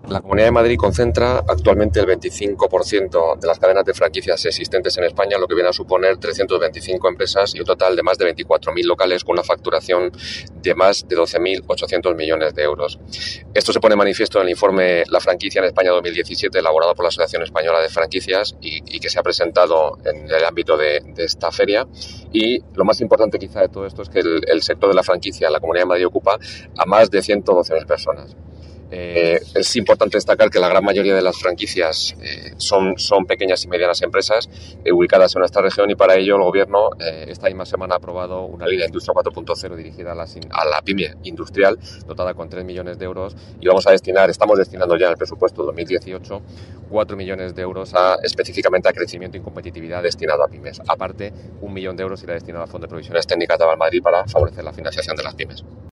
La Comunidad de Madrid concentra actualmente el 25% de las cadenas de franquicias existentes en España, lo que viene a suponer 325 empresas y un total de más de 24.000 locales con una facturación de más de 12.800 millones de euros. Esto se pone manifiesto en el informe La franquicia en España 2017, elaborado por la Asociación Española de Franquicias y que se ha presentado en el ámbito de esta feria. Y lo más importante quizá de todo esto es que el sector de la franquicia en la Comunidad de Madrid ocupa a más de 112.000 personas. Es importante destacar que la gran mayoría de las franquicias son pequeñas y medianas empresas ubicadas en nuestra región, y para ello el Gobierno esta misma semana ha aprobado una ley de Industria 4.0 dirigida a la pyme industrial, dotada con 3 millones de euros, y estamos destinando ya en el presupuesto 2018 4 millones de euros específicamente a crecimiento y competitividad destinado a pymes. Aparte, 1 millón de euros irá destinado al Fondo de Provisiones Técnicas de Aval Madrid para favorecer la financiación de las pymes.